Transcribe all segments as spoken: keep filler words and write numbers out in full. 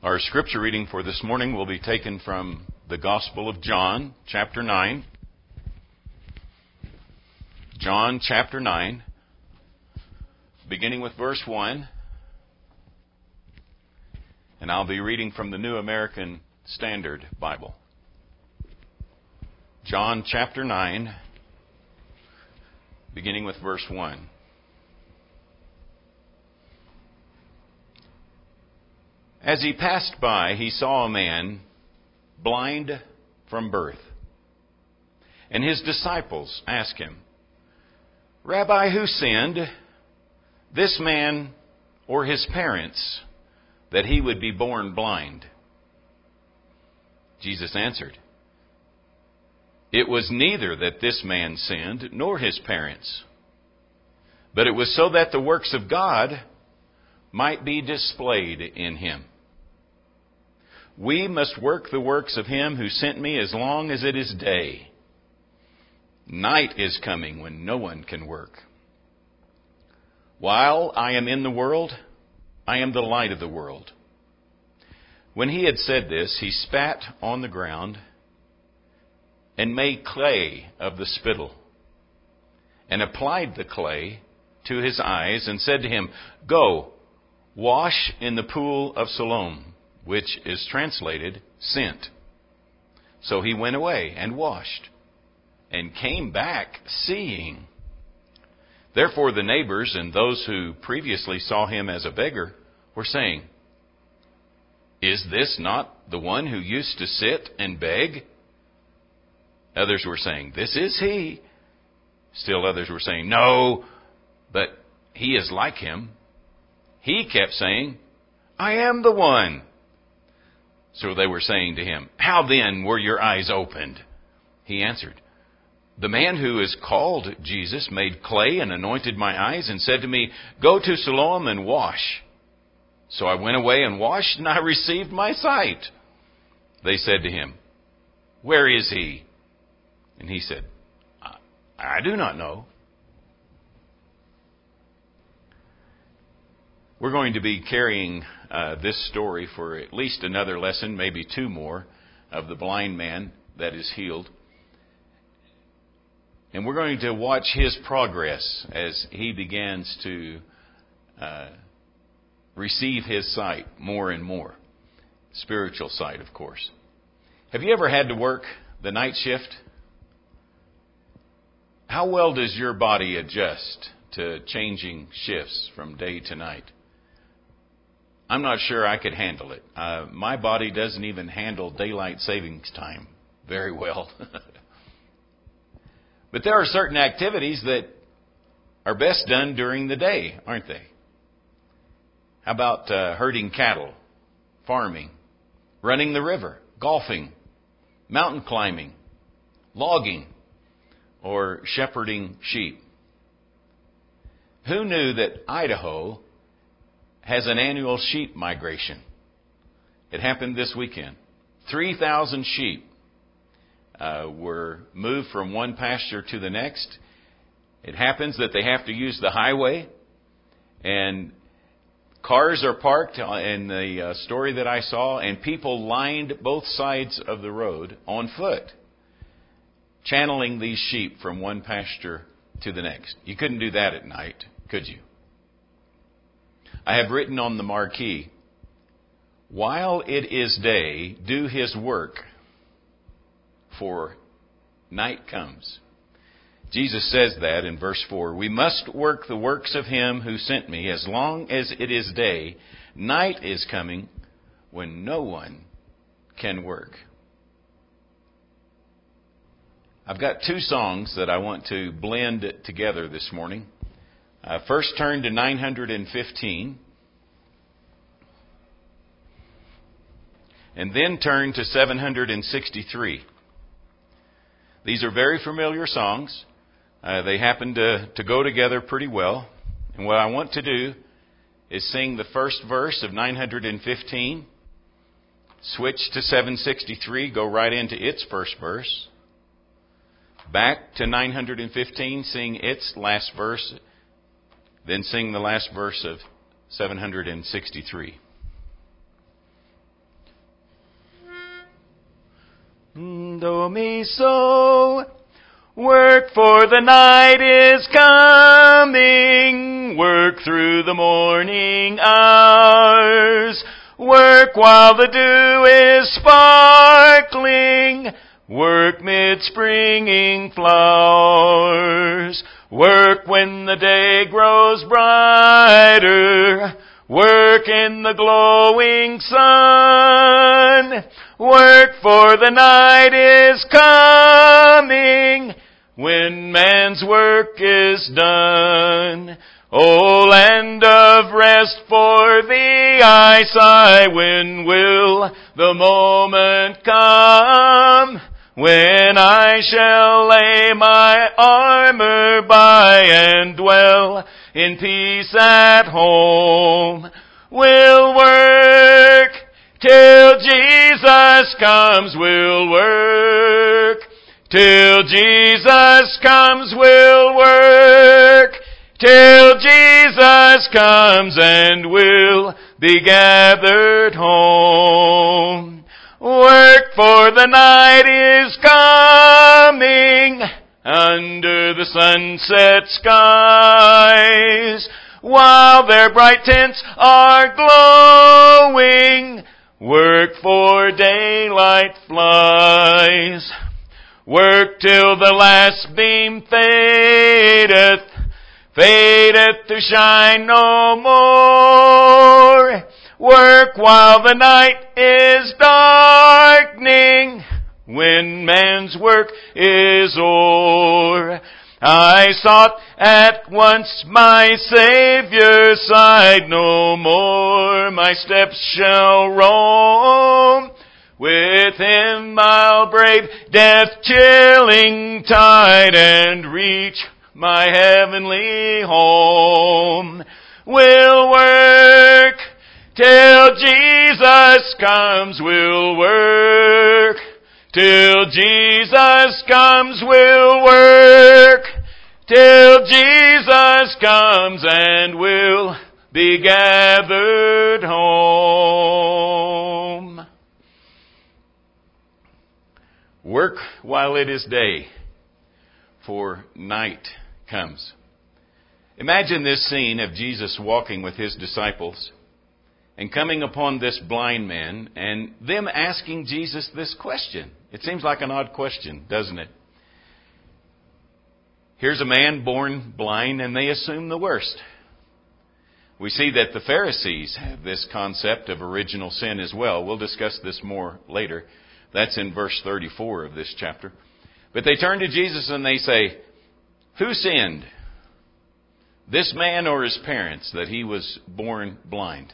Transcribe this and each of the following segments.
Our scripture reading for this morning will be taken from the Gospel of John, chapter nine. John, chapter nine, beginning with verse one. And I'll be reading from the New American Standard Bible. John, chapter nine, beginning with verse one. As he passed by, he saw a man blind from birth. And his disciples asked him, "Rabbi, who sinned, this man or his parents, that he would be born blind?" Jesus answered, "It was neither that this man sinned nor his parents, but it was so that the works of God might be displayed in him. We must work the works of him who sent me as long as it is day. Night is coming when no one can work. While I am in the world, I am the light of the world." When he had said this, he spat on the ground and made clay of the spittle, and applied the clay to his eyes, and said to him, "Go, wash in the pool of Siloam," which is translated sent. So he went away and washed, and came back seeing. Therefore the neighbors and those who previously saw him as a beggar were saying, "Is this not the one who used to sit and beg?" Others were saying, "This is he." Still others were saying, "No, but he is like him." He kept saying, "I am the one." So they were saying to him, "How then were your eyes opened?" He answered, "The man who is called Jesus made clay and anointed my eyes and said to me, 'Go to Siloam and wash.' So I went away and washed, and I received my sight." They said to him, "Where is he?" And he said, I, I do not know." We're going to be carrying uh, this story for at least another lesson, maybe two more, of the blind man that is healed. And we're going to watch his progress as he begins to uh, receive his sight more and more. Spiritual sight, of course. Have you ever had to work the night shift? How well does your body adjust to changing shifts from day to night? I'm not sure I could handle it. Uh, my body doesn't even handle daylight savings time very well. But there are certain activities that are best done during the day, aren't they? How about uh, herding cattle, farming, running the river, golfing, mountain climbing, logging, or shepherding sheep? Who knew that Idaho has an annual sheep migration? It happened this weekend. three thousand sheep uh, were moved from one pasture to the next. It happens that they have to use the highway, and cars are parked in the uh, story that I saw, and people lined both sides of the road on foot, channeling these sheep from one pasture to the next. You couldn't do that at night, could you? I have written on the marquee, "While it is day, do his work, for night comes." Jesus says that in verse four. We must work the works of him who sent me as long as it is day. Night is coming when no one can work. I've got two songs that I want to blend together this morning. Uh, first, turn to nine hundred fifteen. And then turn to seven hundred sixty-three. These are very familiar songs. Uh, they happen to, to go together pretty well. And what I want to do is sing the first verse of nine hundred fifteen, switch to seven sixty-three, go right into its first verse, back to nine hundred fifteen, sing its last verse, then sing the last verse of seven hundred sixty-three. Do mi so. Work, for the night is coming. Work through the morning hours. Work while the dew is sparkling. Work mid springing flowers. Work when the day grows brighter. Work in the glowing sun. Work, for the night is coming when man's work is done. O land of rest, for thee I sigh. When will the moment come when I shall lay my armor by and dwell in peace at home? We'll work till Jesus comes. We'll work till Jesus comes. We'll work till Jesus comes, and we'll be gathered home. Work, for the night is coming under the sunset skies, while their bright tents are glowing. Work, for daylight flies. Work till the last beam fadeth, fadeth to shine no more. Work while the night is darkening, when man's work is o'er. I sought at once my Saviour's side, no more my steps shall roam. With Him I'll brave death's chilling tide and reach my heavenly home. We'll work till Jesus comes. We'll work till Jesus comes. We'll work till Jesus comes, and we'll be gathered home. Work while it is day, for night comes. Imagine this scene of Jesus walking with His disciples and coming upon this blind man and them asking Jesus this question. It seems like an odd question, doesn't it? Here's a man born blind, and they assume the worst. We see that the Pharisees have this concept of original sin as well. We'll discuss this more later. That's in verse thirty-four of this chapter. But they turn to Jesus and they say, who sinned, this man or his parents, that he was born blind?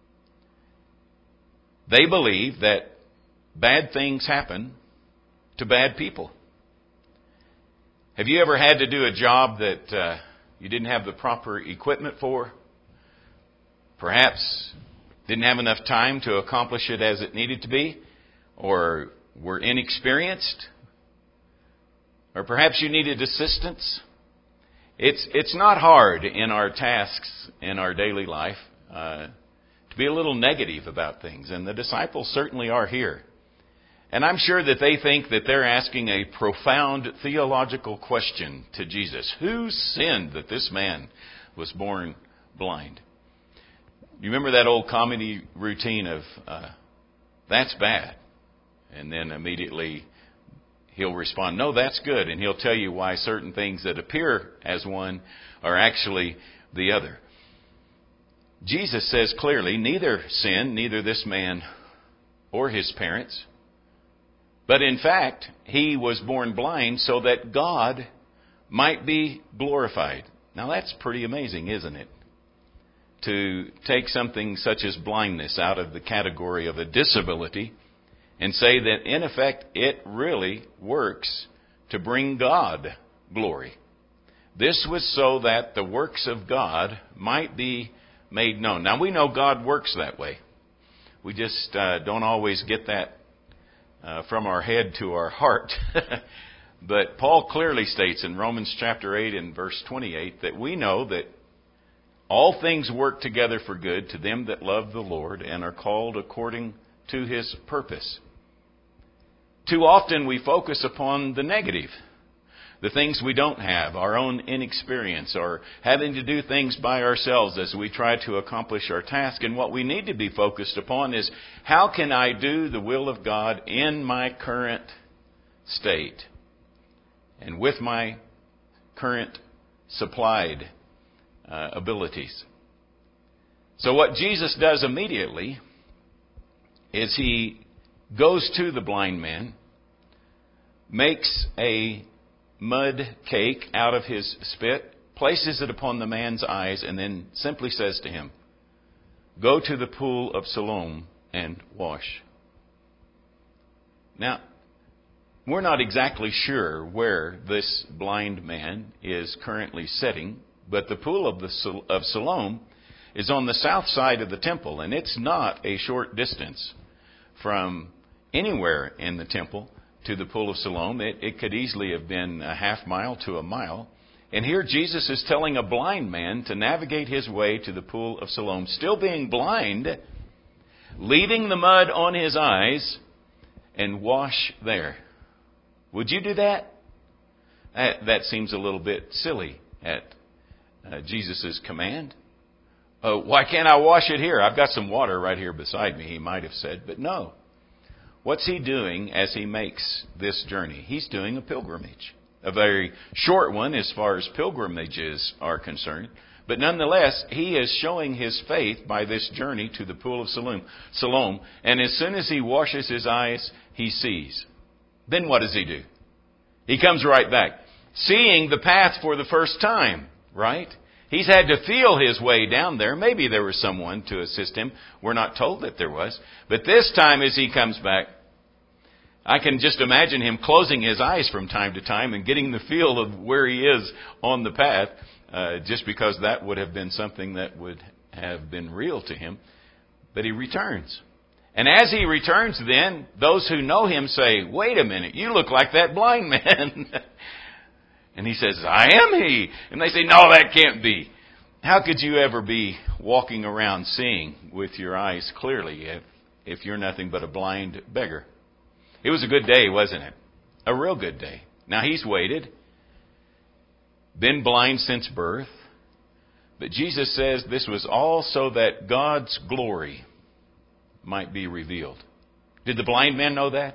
They believe that bad things happen to bad people. Have you ever had to do a job that uh, you didn't have the proper equipment for? Perhaps didn't have enough time to accomplish it as it needed to be? Or were inexperienced? Or perhaps you needed assistance? It's it's not hard in our tasks in our daily life uh, to be a little negative about things. And the disciples certainly are here. And I'm sure that they think that they're asking a profound theological question to Jesus. Who sinned that this man was born blind? You remember that old comedy routine of, uh, that's bad. And then immediately he'll respond, no, that's good. And he'll tell you why certain things that appear as one are actually the other. Jesus says clearly, neither sinned, neither this man or his parents. But in fact, he was born blind so that God might be glorified. Now that's pretty amazing, isn't it? To take something such as blindness out of the category of a disability and say that in effect it really works to bring God glory. This was so that the works of God might be made known. Now we know God works that way. We just uh, don't always get that Uh, from our head to our heart. But Paul clearly states in Romans chapter eight and verse twenty-eight that we know that all things work together for good to them that love the Lord and are called according to His purpose. Too often we focus upon the negative, the things we don't have, our own inexperience, or having to do things by ourselves as we try to accomplish our task. And what we need to be focused upon is, how can I do the will of God in my current state and with my current supplied uh, abilities? So what Jesus does immediately is he goes to the blind man, makes a mud cake out of his spit, places it upon the man's eyes, and then simply says to him, "Go to the pool of Siloam and wash." Now, we're not exactly sure where this blind man is currently sitting, but the pool of, the, of Siloam is on the south side of the temple, and it's not a short distance from anywhere in the temple to the pool of Siloam. It, it could easily have been a half mile to a mile. And here Jesus is telling a blind man to navigate his way to the pool of Siloam, still being blind, leaving the mud on his eyes, and wash there. Would you do that? That, that seems a little bit silly at uh, Jesus' command. Uh, why can't I wash it here? I've got some water right here beside me, he might have said. But no. What's he doing as he makes this journey? He's doing a pilgrimage. A very short one as far as pilgrimages are concerned. But nonetheless, he is showing his faith by this journey to the pool of Siloam. Siloam. And as soon as he washes his eyes, he sees. Then what does he do? He comes right back, seeing the path for the first time, right? He's had to feel his way down there. Maybe there was someone to assist him. We're not told that there was. But this time as he comes back, I can just imagine him closing his eyes from time to time and getting the feel of where he is on the path, uh, just because that would have been something that would have been real to him. But he returns. And as he returns then, those who know him say, "Wait a minute, you look like that blind man." And he says, "I am he." And they say, "No, that can't be." How could you ever be walking around seeing with your eyes clearly if, if you're nothing but a blind beggar? It was a good day, wasn't it? A real good day. Now he's waited, been blind since birth. But Jesus says this was all so that God's glory might be revealed. Did the blind man know that?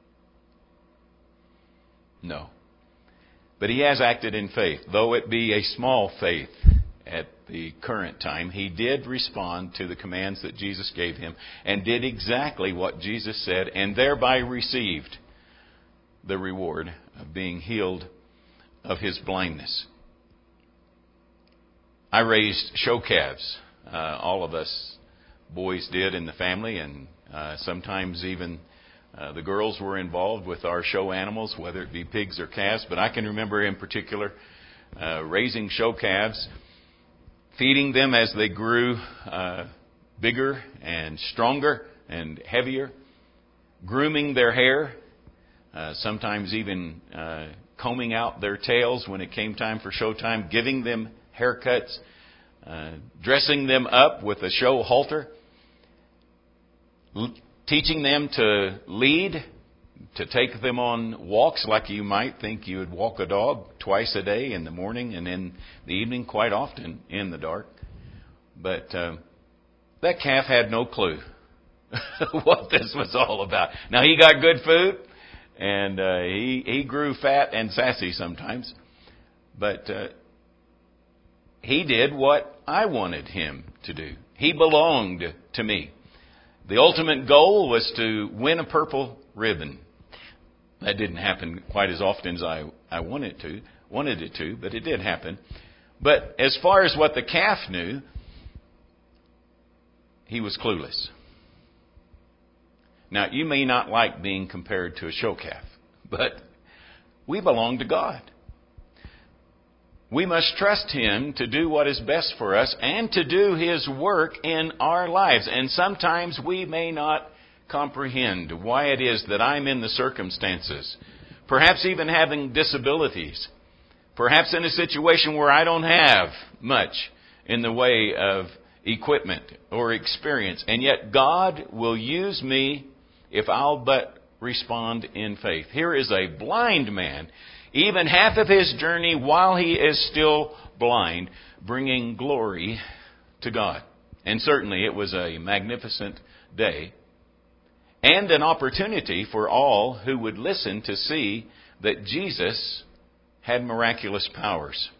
No. But he has acted in faith. Though it be a small faith at the current time, he did respond to the commands that Jesus gave him and did exactly what Jesus said, and thereby received the reward of being healed of his blindness. I raised show calves. Uh, all of us boys did in the family, and uh, sometimes even Uh, the girls were involved with our show animals, whether it be pigs or calves. But I can remember in particular uh, raising show calves, feeding them as they grew uh, bigger and stronger and heavier, grooming their hair, uh, sometimes even uh, combing out their tails when it came time for showtime, giving them haircuts, uh, dressing them up with a show halter, L- teaching them to lead, to take them on walks like you might think you would walk a dog twice a day, in the morning and in the evening, quite often in the dark. But uh, that calf had no clue what this was all about. Now, he got good food, and uh, he, he grew fat and sassy sometimes. But uh, he did what I wanted him to do. He belonged to me. The ultimate goal was to win a purple ribbon. That didn't happen quite as often as I, I wanted to, wanted it to, but it did happen. But as far as what the calf knew, he was clueless. Now, you may not like being compared to a show calf, but we belong to God. We must trust Him to do what is best for us and to do His work in our lives. And sometimes we may not comprehend why it is that I'm in the circumstances. Perhaps even having disabilities. Perhaps in a situation where I don't have much in the way of equipment or experience. And yet God will use me if I'll but respond in faith. Here is a blind man, even half of his journey while he is still blind, bringing glory to God. And certainly it was a magnificent day and an opportunity for all who would listen to see that Jesus had miraculous powers.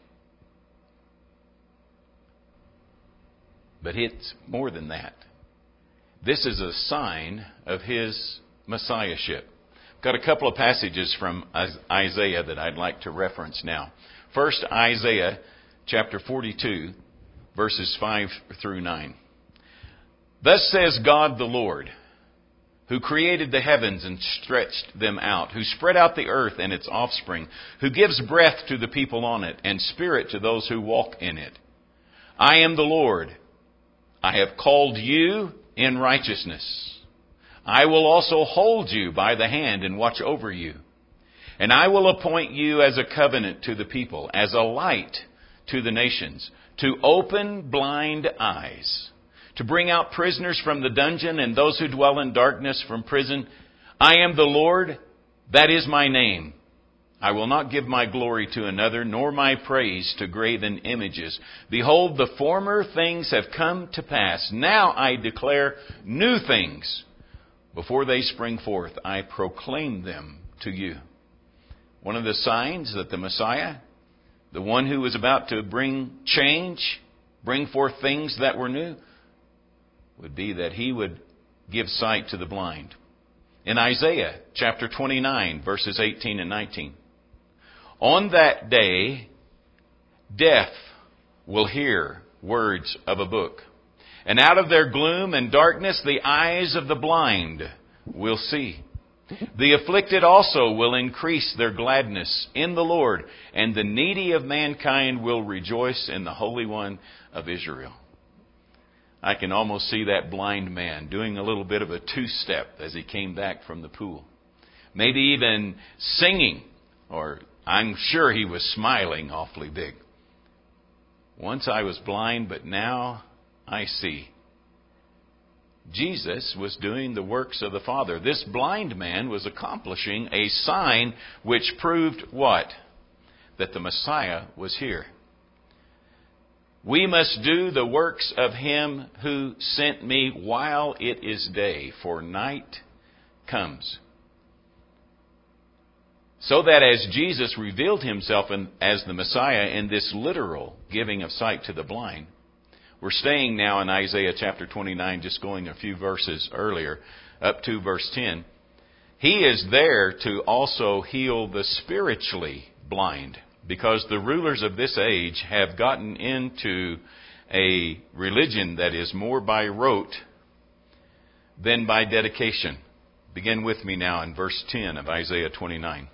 But it's more than that. This is a sign of His Messiahship. I've got a couple of passages from Isaiah that I'd like to reference now. First, Isaiah chapter forty-two, verses five through nine. Thus says God the Lord, who created the heavens and stretched them out, who spread out the earth and its offspring, who gives breath to the people on it and spirit to those who walk in it. I am the Lord. I have called you in righteousness. I will also hold you by the hand and watch over you. And I will appoint you as a covenant to the people, as a light to the nations, to open blind eyes, to bring out prisoners from the dungeon and those who dwell in darkness from prison. I am the Lord, that is my name. I will not give my glory to another, nor my praise to graven images. Behold, the former things have come to pass. Now I declare new things. Before they spring forth, I proclaim them to you. One of the signs that the Messiah, the one who was about to bring change, bring forth things that were new, would be that He would give sight to the blind. In Isaiah chapter twenty-nine, verses eighteen and nineteen. On that day, deaf will hear words of a book. And out of their gloom and darkness, the eyes of the blind will see. The afflicted also will increase their gladness in the Lord, and the needy of mankind will rejoice in the Holy One of Israel. I can almost see that blind man doing a little bit of a two-step as he came back from the pool. Maybe even singing, or I'm sure he was smiling awfully big. Once I was blind, but now I see. Jesus was doing the works of the Father. This blind man was accomplishing a sign which proved what? That the Messiah was here. We must do the works of Him who sent me while it is day, for night comes. So that as Jesus revealed Himself in, as the Messiah in this literal giving of sight to the blind, we're staying now in Isaiah chapter twenty-nine, just going a few verses earlier, up to verse ten. He is there to also heal the spiritually blind, because the rulers of this age have gotten into a religion that is more by rote than by dedication. Begin with me now in verse ten of Isaiah twenty-nine.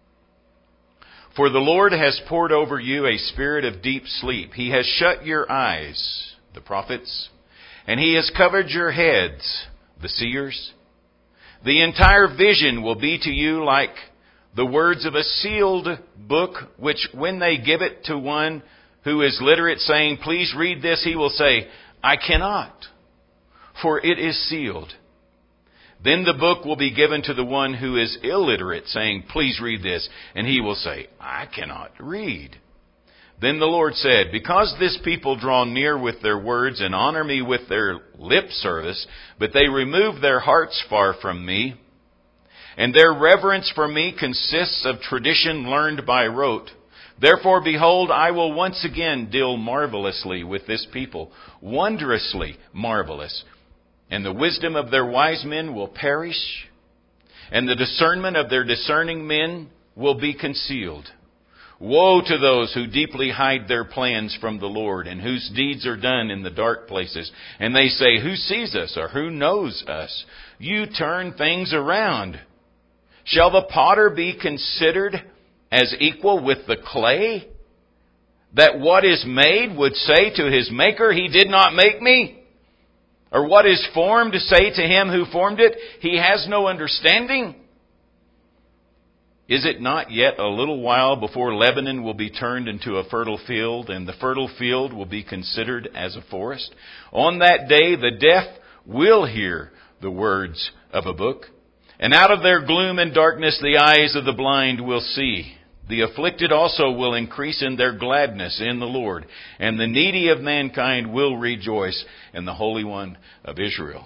For the Lord has poured over you a spirit of deep sleep. He has shut your eyes, the prophets, and He has covered your heads, the seers. The entire vision will be to you like the words of a sealed book, which when they give it to one who is literate, saying, please read this, he will say, I cannot, for it is sealed. Then the book will be given to the one who is illiterate, saying, please read this. And he will say, I cannot read. Then the Lord said, because this people draw near with their words and honor me with their lip service, but they remove their hearts far from me, and their reverence for me consists of tradition learned by rote. Therefore, behold, I will once again deal marvelously with this people, wondrously marvelous. And the wisdom of their wise men will perish, and the discernment of their discerning men will be concealed. Woe to those who deeply hide their plans from the Lord, and whose deeds are done in the dark places. And they say, who sees us, or who knows us? You turn things around. Shall the potter be considered as equal with the clay, that what is made would say to his maker, he did not make me? Or what is formed to say to him who formed it, he has no understanding? Is it not yet a little while before Lebanon will be turned into a fertile field, and the fertile field will be considered as a forest? On that day the deaf will hear the words of a book, And out of their gloom and darkness the eyes of the blind will see. The afflicted also will increase in their gladness in the Lord, and the needy of mankind will rejoice in the Holy One of Israel.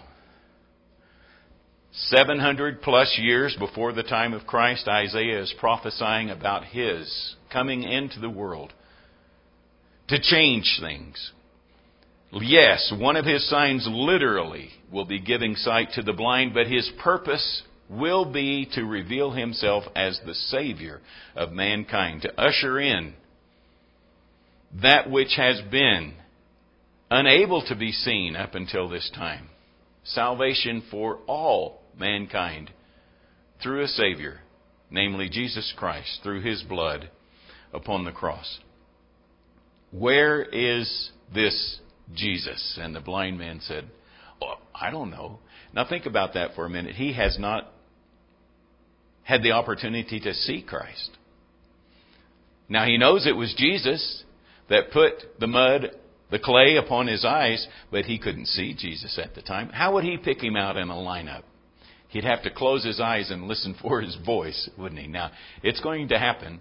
seven hundred plus years before the time of Christ, Isaiah is prophesying about His coming into the world to change things. Yes, one of His signs literally will be giving sight to the blind, but His purpose will be to reveal Himself as the Savior of mankind, to usher in that which has been unable to be seen up until this time. Salvation for all mankind through a Savior, namely Jesus Christ, through His blood upon the cross. Where is this Jesus? And the blind man said, oh, I don't know. Now think about that for a minute. He has not had the opportunity to see Christ. Now he knows it was Jesus that put the mud, the clay upon his eyes, but he couldn't see Jesus at the time. How would he pick him out in a lineup? He'd have to close his eyes and listen for his voice, wouldn't he? Now, it's going to happen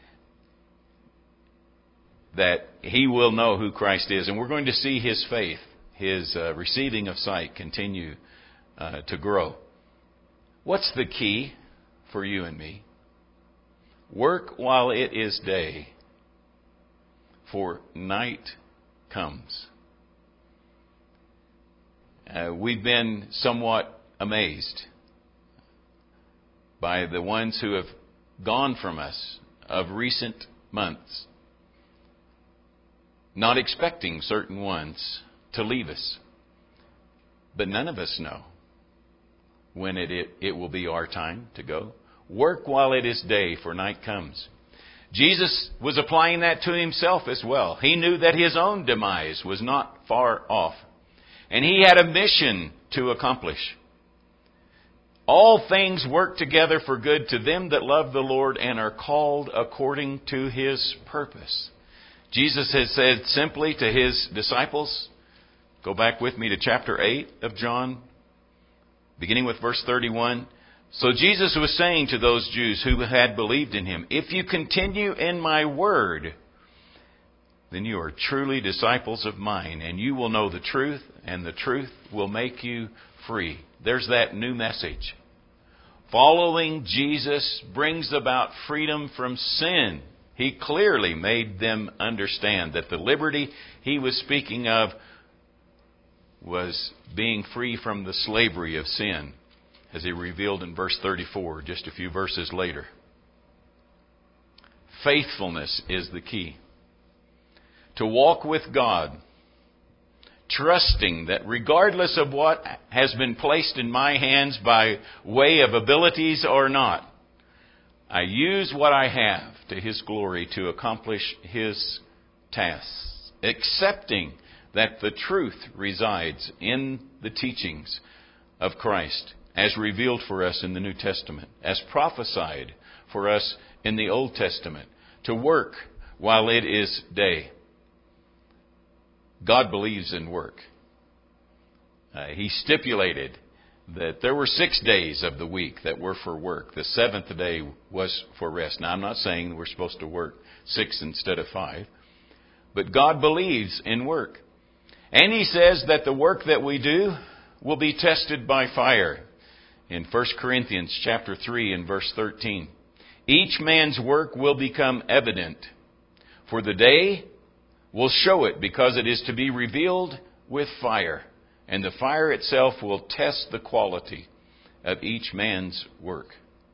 that he will know who Christ is, and we're going to see his faith, his uh, receiving of sight continue uh, to grow. What's the key for you and me? Work while it is day, for night comes. Uh, we've been somewhat amazed by the ones who have gone from us of recent months, not expecting certain ones to leave us. But none of us know when it, it, it will be our time to go. Work while it is day, for night comes. Jesus was applying that to Himself as well. He knew that His own demise was not far off. And He had a mission to accomplish. All things work together for good to them that love the Lord and are called according to His purpose. Jesus has said simply to His disciples, go back with me to chapter eight of John, beginning with verse thirty-one. So Jesus was saying to those Jews who had believed in Him, if you continue in my word, then you are truly disciples of mine, and you will know the truth, and the truth will make you free. There's that new message. Following Jesus brings about freedom from sin. He clearly made them understand that the liberty He was speaking of was being free from the slavery of sin, as He revealed in verse thirty-four, just a few verses later. Faithfulness is the key. To walk with God, trusting that regardless of what has been placed in my hands by way of abilities or not, I use what I have to His glory to accomplish His tasks, accepting that the truth resides in the teachings of Christ as revealed for us in the New Testament, as prophesied for us in the Old Testament, to work while it is day. God believes in work. Uh, he stipulated that there were six days of the week that were for work. The seventh day was for rest. Now, I'm not saying we're supposed to work six instead of five, but God believes in work. And He says that the work that we do will be tested by fire. In First Corinthians chapter three and verse thirteen, each man's work will become evident, for the day will show it, because it is to be revealed with fire, and the fire itself will test the quality of each man's work.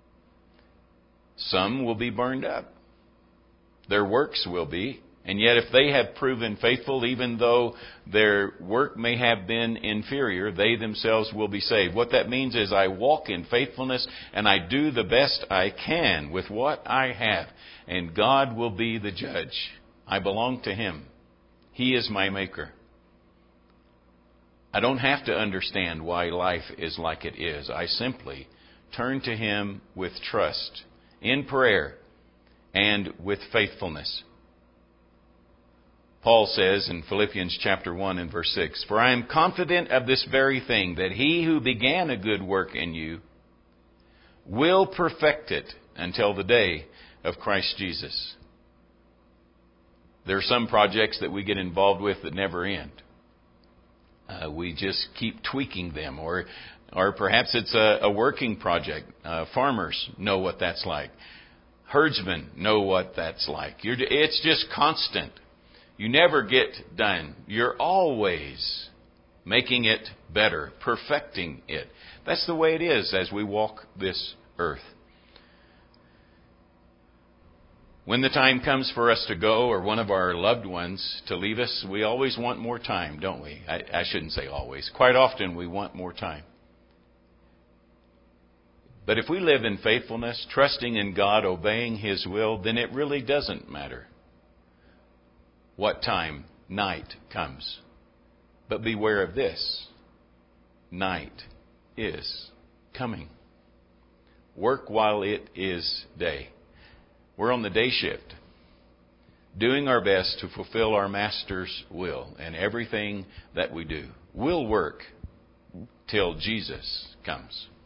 Some will be burned up. Their works will be. And yet if they have proven faithful, even though their work may have been inferior, they themselves will be saved. What that means is I walk in faithfulness and I do the best I can with what I have. And God will be the judge. I belong to Him. He is my maker. I don't have to understand why life is like it is. I simply turn to Him with trust, in prayer, and with faithfulness. Paul says in Philippians chapter one and verse six, for I am confident of this very thing, that He who began a good work in you will perfect it until the day of Christ Jesus. There are some projects that we get involved with that never end. Uh, we just keep tweaking them, or or perhaps it's a, a working project. Uh, farmers know what that's like. Herdsmen know what that's like. You're, it's just constant. You never get done. You're always making it better, perfecting it. That's the way it is as we walk this earth. When the time comes for us to go, or one of our loved ones to leave us, we always want more time, don't we? I, I shouldn't say always. Quite often we want more time. But if we live in faithfulness, trusting in God, obeying His will, then it really doesn't matter what time night comes. But beware of this. Night is coming. Work while it is day. We're on the day shift, doing our best to fulfill our Master's will, and everything that we do will work till Jesus comes.